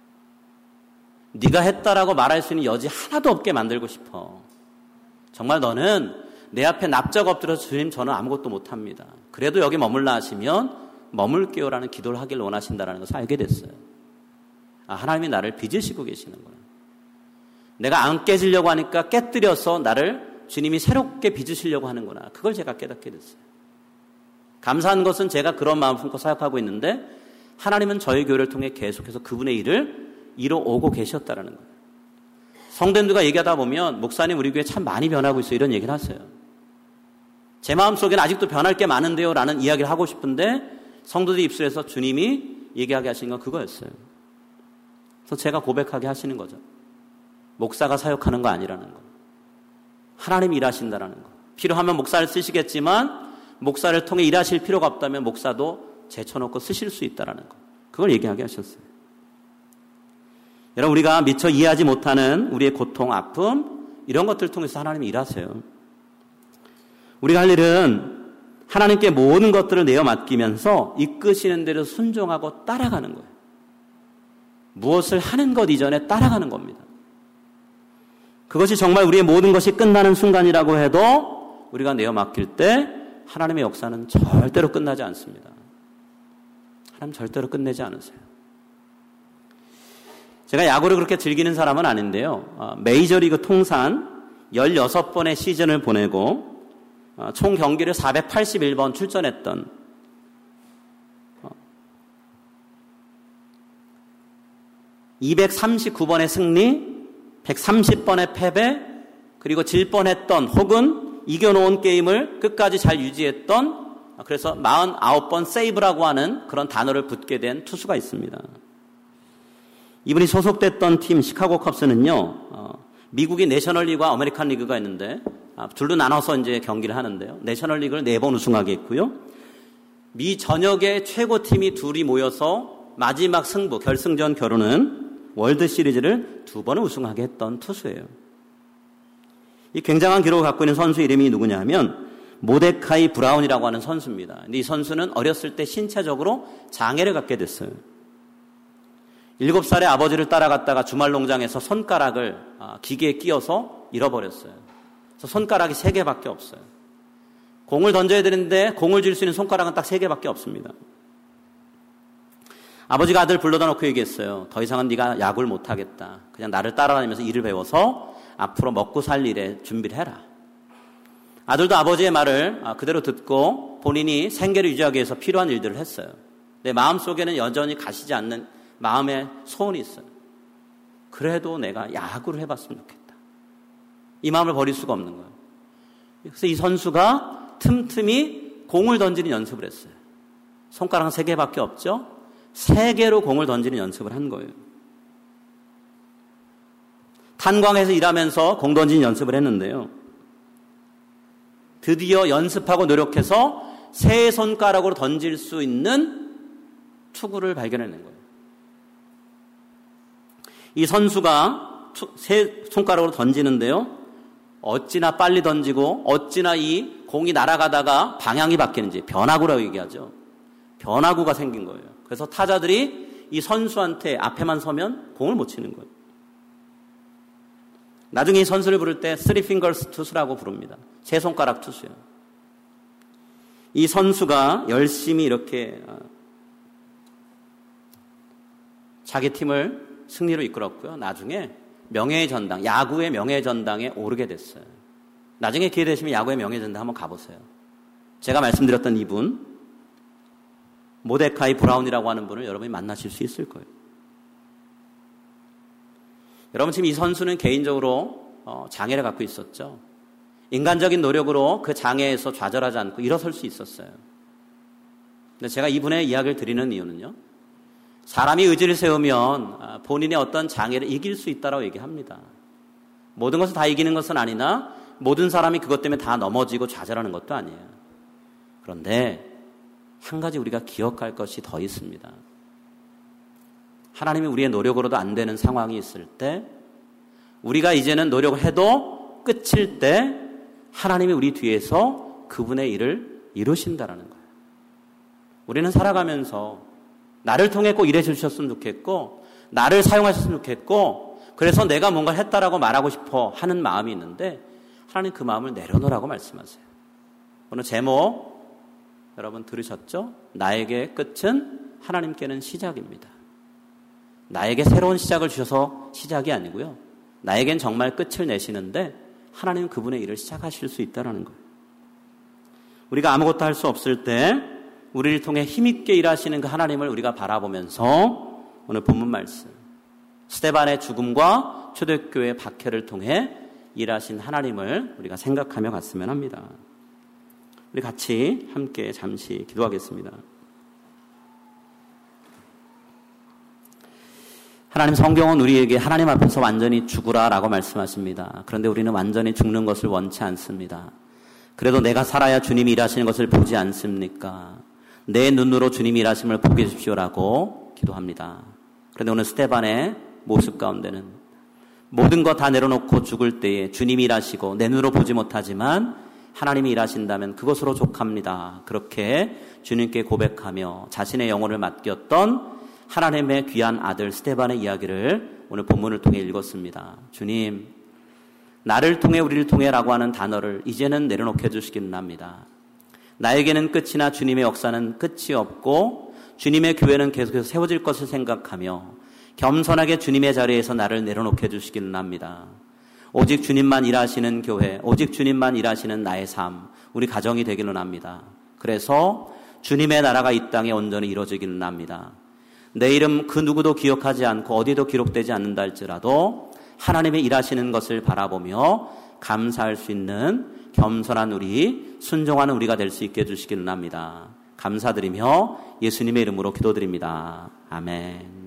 네가 했다라고 말할 수 있는 여지 하나도 없게 만들고 싶어. 정말 너는 내 앞에 납작 엎드려서 주님, 저는 아무것도 못합니다. 그래도 여기 머물라 하시면 머물게요라는 기도를 하길 원하신다는 것을 알게 됐어요. 하나님이 나를 빚으시고 계시는구나. 내가 안 깨지려고 하니까 깨뜨려서 나를 주님이 새롭게 빚으시려고 하는구나. 그걸 제가 깨닫게 됐어요. 감사한 것은 제가 그런 마음 품고 사역하고 있는데 하나님은 저희 교회를 통해 계속해서 그분의 일을 이뤄오고 계셨다는 거예요. 성도님들과 얘기하다 보면 목사님, 우리 교회 참 많이 변하고 있어요, 이런 얘기를 하세요. 제 마음속에는 아직도 변할 게 많은데요 라는 이야기를 하고 싶은데 성도들 입술에서 주님이 얘기하게 하신 건 그거였어요. 그래서 제가 고백하게 하시는 거죠. 목사가 사역하는 거 아니라는 거. 하나님이 일하신다라는 거. 필요하면 목사를 쓰시겠지만 목사를 통해 일하실 필요가 없다면 목사도 제쳐놓고 쓰실 수 있다라는 거. 그걸 얘기하게 하셨어요. 여러분, 우리가 미처 이해하지 못하는 우리의 고통, 아픔, 이런 것들을 통해서 하나님이 일하세요. 우리가 할 일은 하나님께 모든 것들을 내어 맡기면서 이끄시는 대로 순종하고 따라가는 거예요. 무엇을 하는 것 이전에 따라가는 겁니다. 그것이 정말 우리의 모든 것이 끝나는 순간이라고 해도 우리가 내어 맡길 때 하나님의 역사는 절대로 끝나지 않습니다. 하나님 절대로 끝내지 않으세요. 제가 야구를 그렇게 즐기는 사람은 아닌데요. 메이저리그 통산 16번의 시즌을 보내고 총 경기를 481번 출전했던 239번의 승리, 130번의 패배, 그리고 질 뻔했던 혹은 이겨놓은 게임을 끝까지 잘 유지했던, 그래서 49번 세이브라고 하는 그런 단어를 붙게 된 투수가 있습니다. 이분이 소속됐던 팀 시카고 컵스는요, 미국이 내셔널리그와 아메리칸 리그가 있는데 둘로 나눠서 이제 경기를 하는데요. 내셔널리그를 4번 우승하게 했고요. 미 전역의 최고팀이 둘이 모여서 마지막 승부, 결승전 겨루는 월드 시리즈를 2번을 우승하게 했던 투수예요. 이 굉장한 기록을 갖고 있는 선수 이름이 누구냐면 모데카이 브라운이라고 하는 선수입니다. 근데 이 선수는 어렸을 때 신체적으로 장애를 갖게 됐어요. 7살에 아버지를 따라갔다가 주말 농장에서 손가락을 기계에 끼워서 잃어버렸어요. 그래서 손가락이 3개밖에 없어요. 공을 던져야 되는데 공을 쥘 수 있는 손가락은 딱 3개밖에 없습니다. 아버지가 아들 불러다 놓고 얘기했어요. 더 이상은 네가 야구를 못하겠다. 그냥 나를 따라다니면서 일을 배워서 앞으로 먹고 살 일에 준비를 해라. 아들도 아버지의 말을 그대로 듣고 본인이 생계를 유지하기 위해서 필요한 일들을 했어요. 내 마음속에는 여전히 가시지 않는 마음의 소원이 있어요. 그래도 내가 야구를 해봤으면 좋겠다. 이 마음을 버릴 수가 없는 거예요. 그래서 이 선수가 틈틈이 공을 던지는 연습을 했어요. 손가락은 3개밖에 없죠. 3개로 공을 던지는 연습을 한 거예요. 탄광에서 일하면서 공 던지는 연습을 했는데요. 드디어 연습하고 노력해서 3손가락으로 던질 수 있는 투구를 발견해낸 거예요. 이 선수가 3손가락으로 던지는데요. 어찌나 빨리 던지고 어찌나 이 공이 날아가다가 방향이 바뀌는지 변화구라고 얘기하죠. 변화구가 생긴 거예요. 그래서 타자들이 이 선수한테 앞에만 서면 공을 못 치는 거예요. 나중에 이 선수를 부를 때 3fingers 투수라고 부릅니다. 3손가락 투수예요. 이 선수가 열심히 이렇게 자기 팀을 승리로 이끌었고요. 나중에 명예의 전당, 야구의 명예의 전당에 오르게 됐어요. 나중에 기회 되시면 야구의 명예의 전당 한번 가보세요. 제가 말씀드렸던 이분, 모데카이 브라운이라고 하는 분을 여러분이 만나실 수 있을 거예요. 여러분, 지금 이 선수는 개인적으로 장애를 갖고 있었죠. 인간적인 노력으로 그 장애에서 좌절하지 않고 일어설 수 있었어요. 근데 제가 이분의 이야기를 드리는 이유는요, 사람이 의지를 세우면 본인의 어떤 장애를 이길 수 있다고 얘기합니다. 모든 것을 다 이기는 것은 아니나 모든 사람이 그것 때문에 다 넘어지고 좌절하는 것도 아니에요. 그런데 한 가지 우리가 기억할 것이 더 있습니다. 하나님이 우리의 노력으로도 안 되는 상황이 있을 때, 우리가 이제는 노력을 해도 끝일 때 하나님이 우리 뒤에서 그분의 일을 이루신다라는 거예요. 우리는 살아가면서 나를 통해 꼭 일해 주셨으면 좋겠고, 나를 사용하셨으면 좋겠고, 그래서 내가 뭔가를 했다라고 말하고 싶어 하는 마음이 있는데, 하나님 그 마음을 내려놓으라고 말씀하세요. 오늘 제목 여러분 들으셨죠? 나에게 끝은 하나님께는 시작입니다. 나에게 새로운 시작을 주셔서 시작이 아니고요, 나에겐 정말 끝을 내시는데 하나님은 그분의 일을 시작하실 수 있다는 거예요. 우리가 아무것도 할 수 없을 때 우리를 통해 힘있게 일하시는 그 하나님을 우리가 바라보면서 오늘 본문 말씀, 스데반의 죽음과 초대교회의 박해를 통해 일하신 하나님을 우리가 생각하며 갔으면 합니다. 우리 같이 함께 잠시 기도하겠습니다. 하나님, 성경은 우리에게 하나님 앞에서 완전히 죽으라라고 말씀하십니다. 그런데 우리는 완전히 죽는 것을 원치 않습니다. 그래도 내가 살아야 주님이 일하시는 것을 보지 않습니까? 내 눈으로 주님이 일하심을 보게 해주십시오라고 기도합니다. 그런데 오늘 스데반의 모습 가운데는 모든 것 다 내려놓고 죽을 때에 주님이 일하시고 내 눈으로 보지 못하지만 하나님이 일하신다면 그것으로 족합니다. 그렇게 주님께 고백하며 자신의 영혼을 맡겼던 하나님의 귀한 아들 스데반의 이야기를 오늘 본문을 통해 읽었습니다. 주님, 나를 통해 우리를 통해라고 하는 단어를 이제는 내려놓게 해주시기는 합니다. 나에게는 끝이나 주님의 역사는 끝이 없고 주님의 교회는 계속해서 세워질 것을 생각하며 겸손하게 주님의 자리에서 나를 내려놓게 해주시기는 합니다. 오직 주님만 일하시는 교회, 오직 주님만 일하시는 나의 삶, 우리 가정이 되기는 합니다. 그래서 주님의 나라가 이 땅에 온전히 이루어지기는 합니다. 내 이름 그 누구도 기억하지 않고 어디도 기록되지 않는다 할지라도 하나님의 일하시는 것을 바라보며 감사할 수 있는 겸손한 우리, 순종하는 우리가 될 수 있게 해주시기는 합니다. 감사드리며 예수님의 이름으로 기도드립니다. 아멘.